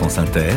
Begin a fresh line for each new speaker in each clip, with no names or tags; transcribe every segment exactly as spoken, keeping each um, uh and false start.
France Inter,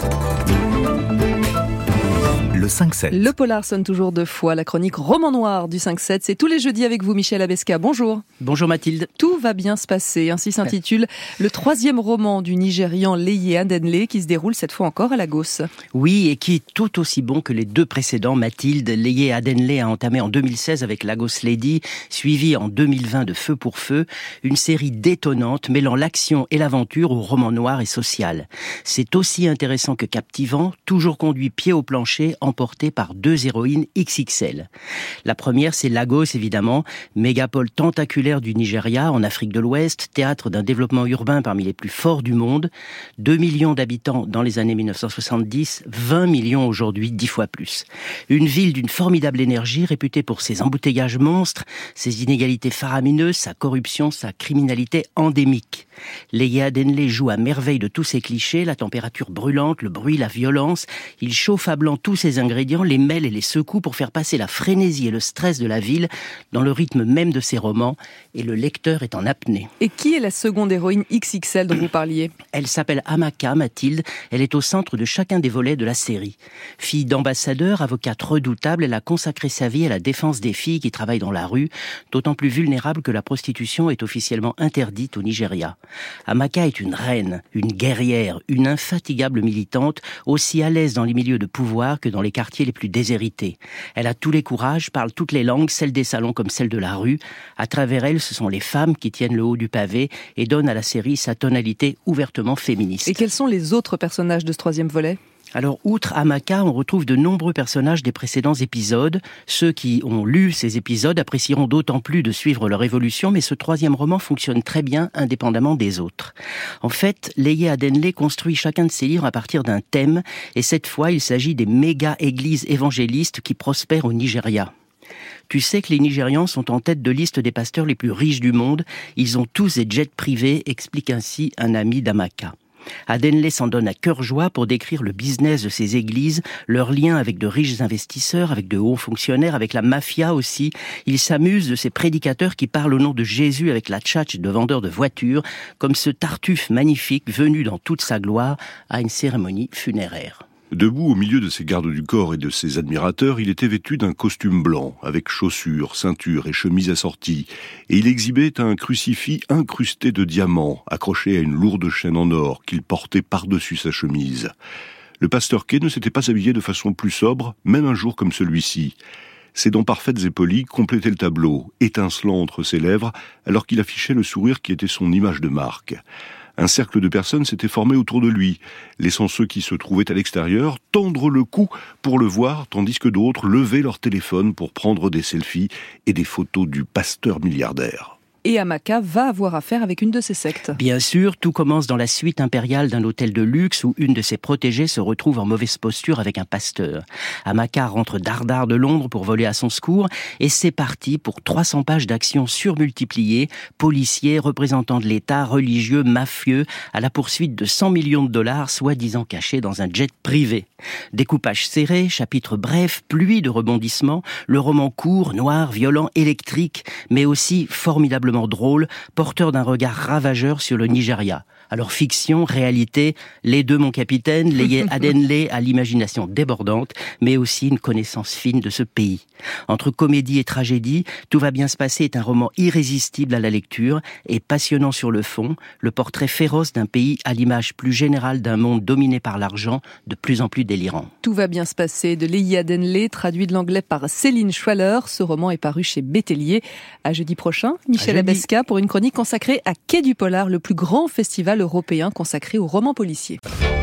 le cinq sept.
Le polar sonne toujours deux fois. La chronique Roman Noir du cinq sept, c'est tous les jeudis avec vous, Michel Abesca. Bonjour.
Bonjour Mathilde.
Tout va bien se passer, ainsi s'intitule le troisième roman du Nigérian Leye Adenle qui se déroule cette fois encore à Lagos.
Oui, et qui est tout aussi bon que les deux précédents, Mathilde. Leye Adenle a entamé en deux mille seize avec Lagos Lady, suivi en deux mille vingt de Feu pour Feu, une série détonnante mêlant l'action et l'aventure au roman noir et social. C'est aussi intéressant que captivant, toujours conduit pied au plancher, emporté par deux héroïnes X X L. La première, c'est Lagos, évidemment, mégapole tentaculaire du Nigeria, en Afrique de l'Ouest, théâtre d'un développement urbain parmi les plus forts du monde. deux millions d'habitants dans les années mille neuf cent soixante-dix, vingt millions aujourd'hui, dix fois plus. Une ville d'une formidable énergie, réputée pour ses embouteillages monstres, ses inégalités faramineuses, sa corruption, sa criminalité endémique. Leye Adenle joue à merveille de tous ses clichés, la température brûlante, le bruit, la violence. Il chauffe à blanc tous ses ingrédients, les mêle et les secoue pour faire passer la frénésie et le stress de la ville dans le rythme même de ses romans, et le lecteur est en apnée.
Et qui est la seconde héroïne X X L dont vous parliez ?
Elle s'appelle Amaka, Mathilde. Elle est au centre de chacun des volets de la série. Fille d'ambassadeur, avocate redoutable, elle a consacré sa vie à la défense des filles qui travaillent dans la rue, d'autant plus vulnérable que la prostitution est officiellement interdite au Nigeria. Amaka est une reine, une guerrière, une infatigable militante, aussi à l'aise dans les milieux de pouvoir que dans les quartiers les plus déshérités. Elle a tous les courages, parle toutes les langues, celles des salons comme celles de la rue. À travers elle, ce sont les femmes qui tiennent le haut du pavé et donnent à la série sa tonalité ouvertement féministe.
Et quels sont les autres personnages de ce troisième volet ?
Alors, outre Amaka, on retrouve de nombreux personnages des précédents épisodes. Ceux qui ont lu ces épisodes apprécieront d'autant plus de suivre leur évolution, mais ce troisième roman fonctionne très bien indépendamment des autres. En fait, Leye Adenle construit chacun de ses livres à partir d'un thème, et cette fois, il s'agit des méga-églises évangélistes qui prospèrent au Nigeria. Tu sais que les Nigérians sont en tête de liste des pasteurs les plus riches du monde. Ils ont tous des jets privés, explique ainsi un ami d'Amaka. Adenle s'en donne à cœur joie pour décrire le business de ces églises, leurs liens avec de riches investisseurs, avec de hauts fonctionnaires, avec la mafia aussi. Il s'amuse de ces prédicateurs qui parlent au nom de Jésus avec la tchatche de vendeurs de voitures, comme ce Tartuffe magnifique venu dans toute sa gloire à une cérémonie funéraire.
Debout au milieu de ses gardes du corps et de ses admirateurs, il était vêtu d'un costume blanc, avec chaussures, ceinture et chemise assortie, et il exhibait un crucifix incrusté de diamants, accroché à une lourde chaîne en or qu'il portait par-dessus sa chemise. Le pasteur K ne s'était pas habillé de façon plus sobre, même un jour comme celui-ci. Ses dents parfaites et polies complétaient le tableau, étincelant entre ses lèvres, alors qu'il affichait le sourire qui était son image de marque. Un cercle de personnes s'était formé autour de lui, laissant ceux qui se trouvaient à l'extérieur tendre le cou pour le voir, tandis que d'autres levaient leur téléphone pour prendre des selfies et des photos du pasteur milliardaire.
Et Amaka va avoir affaire avec une de ses sectes.
Bien sûr, tout commence dans la suite impériale d'un hôtel de luxe où une de ses protégées se retrouve en mauvaise posture avec un pasteur. Amaka rentre dardard de Londres pour voler à son secours et c'est parti pour trois cents pages d'action surmultipliées, policiers, représentants de l'État, religieux, mafieux, à la poursuite de cent millions de dollars soi-disant cachés dans un jet privé. Découpage serré, chapitres brefs, pluie de rebondissements, le roman court, noir, violent, électrique, mais aussi formidablement drôle, porteur d'un regard ravageur sur le Nigeria. Alors fiction, réalité, les deux mon capitaine, Leye Adenle a l'imagination débordante, mais aussi une connaissance fine de ce pays. Entre comédie et tragédie, Tout va bien se passer est un roman irrésistible à la lecture et passionnant sur le fond, le portrait féroce d'un pays à l'image plus générale d'un monde dominé par l'argent, de plus en plus délirant.
Tout va bien se passer de Leye Adenle, traduit de l'anglais par Céline Schwaller. Ce roman est paru chez Bétellier. À jeudi prochain, Michel Abesca pour une chronique consacrée à Quai du Polar, le plus grand festival européen consacré aux romans policiers.